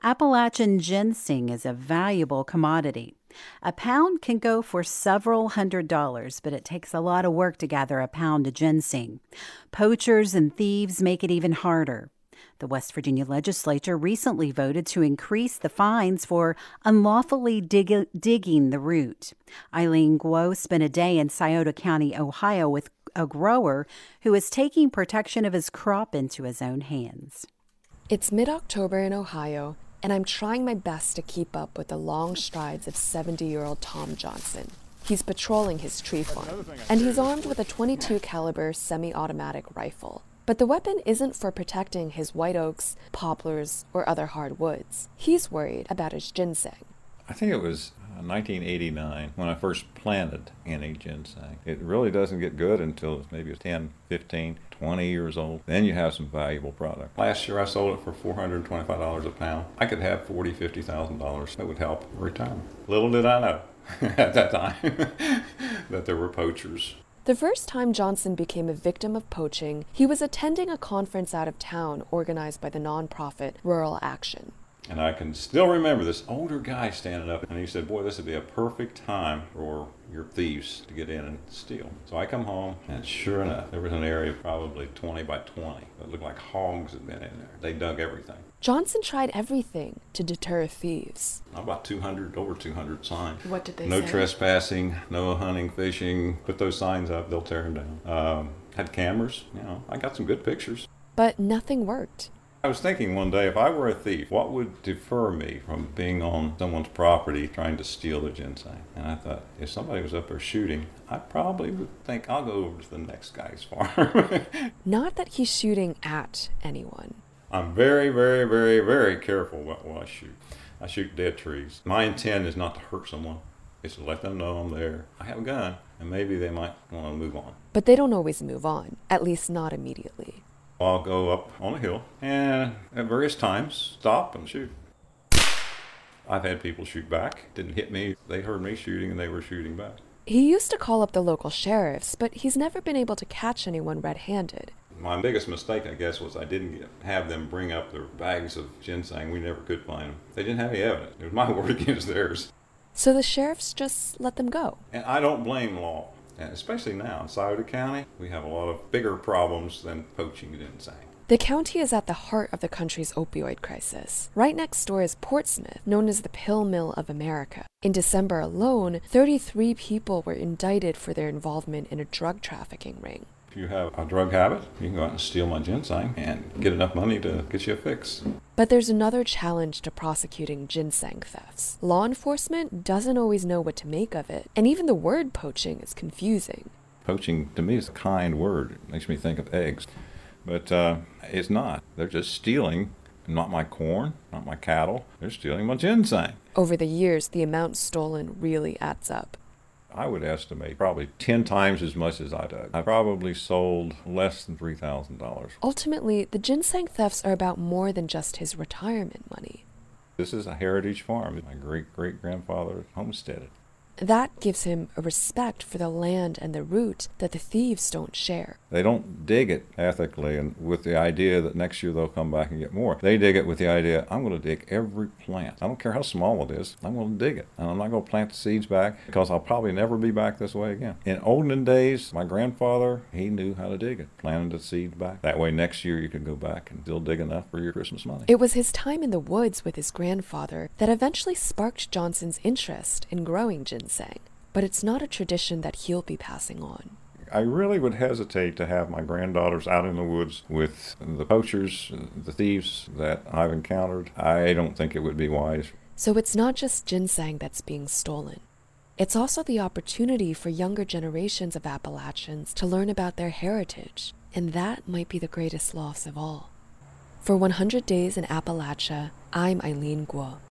Appalachian ginseng is a valuable commodity. A pound can go for several $100s, but it takes a lot of work to gather a pound of ginseng. Poachers and thieves make it even harder. The West Virginia legislature recently voted to increase the fines for unlawfully digging the root. Eileen Guo spent a day in Scioto County, Ohio, with a grower who is taking protection of his crop into his own hands. It's mid-October in Ohio, and I'm trying my best to keep up with the long strides of 70-year-old Tom Johnson. He's patrolling his tree farm, and he's armed with a .22 caliber semi-automatic rifle. But the weapon isn't for protecting his white oaks, poplars, or other hardwoods. He's worried about his ginseng. I think it was 1989 when I first planted any ginseng. It really doesn't get good until it's maybe 10, 15, 20 years old. Then you have some valuable product. Last year I sold it for $425 a pound. I could have $40,000, $50,000. That would help retirement. Little did I know at that time that there were poachers. The first time Johnson became a victim of poaching, he was attending a conference out of town organized by the nonprofit Rural Action. And I can still remember this older guy standing up, and he said, "Boy, this would be a perfect time for your thieves to get in and steal." So I come home, and sure enough, there was an area probably 20 by 20 that looked like hogs had been in there. They dug everything. Johnson tried everything to deter thieves. About over 200 signs. What did they say? No trespassing, no hunting, fishing. Put those signs up, they'll tear them down. Had cameras, I got some good pictures. But nothing worked. I was thinking one day, if I were a thief, what would deter me from being on someone's property trying to steal the ginseng? And I thought, if somebody was up there shooting, I probably would think, I'll go over to the next guy's farm. Not that he's shooting at anyone. I'm very, very, very, very careful when I shoot. I shoot dead trees. My intent is not to hurt someone. It's to let them know I'm there. I have a gun, and maybe they might want to move on. But they don't always move on, at least not immediately. I'll go up on a hill and at various times stop and shoot. I've had people shoot back. Didn't hit me. They heard me shooting and they were shooting back. He used to call up the local sheriffs, but he's never been able to catch anyone red-handed. My biggest mistake, I guess, was I didn't have them bring up their bags of ginseng. We never could find them. They didn't have any evidence. It was my word against theirs. So the sheriffs just let them go. And I don't blame law. And especially now in Scioto County, we have a lot of bigger problems than poaching ginseng. The county is at the heart of the country's opioid crisis. Right next door is Portsmouth, known as the pill mill of America. In December alone, 33 people were indicted for their involvement in a drug trafficking ring. If you have a drug habit, you can go out and steal my ginseng and get enough money to get you a fix. But there's another challenge to prosecuting ginseng thefts. Law enforcement doesn't always know what to make of it, and even the word poaching is confusing. Poaching, to me, is a kind word. It makes me think of eggs. But it's not. They're just stealing, not my corn, not my cattle. They're stealing my ginseng. Over the years, the amount stolen really adds up. I would estimate probably 10 times as much as I dug. I probably sold less than $3,000. Ultimately, the ginseng thefts are about more than just his retirement money. This is a heritage farm. My great-great-grandfather homesteaded. That gives him a respect for the land and the root that the thieves don't share. They don't dig it ethically and with the idea that next year they'll come back and get more. They dig it with the idea, I'm going to dig every plant. I don't care how small it is. I'm going to dig it. And I'm not going to plant the seeds back because I'll probably never be back this way again. In olden days, my grandfather, he knew how to dig it. Planted the seeds back. That way next year you can go back and still dig enough for your Christmas money. It was his time in the woods with his grandfather that eventually sparked Johnson's interest in growing ginseng. But it's not a tradition that he'll be passing on. I really would hesitate to have my granddaughters out in the woods with the poachers, the thieves that I've encountered. I don't think it would be wise. So it's not just ginseng that's being stolen. It's also the opportunity for younger generations of Appalachians to learn about their heritage, and that might be the greatest loss of all. For 100 Days in Appalachia, I'm Eileen Guo.